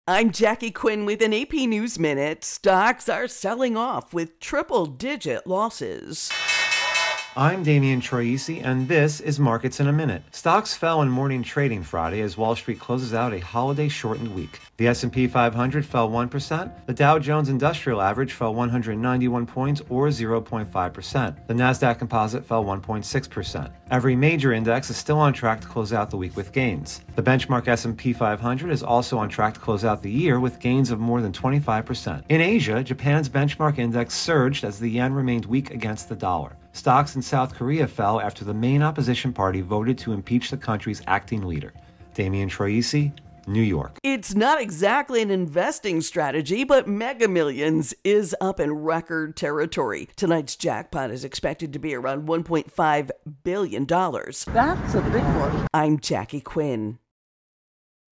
I'm Jackie Quinn with an AP News Minute. Stocks are selling off with triple-digit losses. I'm Damian Troisi, and this is Markets in a Minute. Stocks fell in morning trading Friday as Wall Street closes out a holiday-shortened week. The S&P 500 fell 1%. The Dow Jones Industrial Average fell 191 points, or 0.5%. The Nasdaq Composite fell 1.6%. Every major index is still on track to close out the week with gains. The benchmark S&P 500 is also on track to close out the year with gains of more than 25%. In Asia, Japan's benchmark index surged as the yen remained weak against the dollar. Stocks in South Korea fell after the main opposition party voted to impeach the country's acting leader. Damian Troisi, New York. It's not exactly an investing strategy, but Mega Millions is up in record territory. Tonight's jackpot is expected to be around $1.5 billion. That's a big one. I'm Jackie Quinn.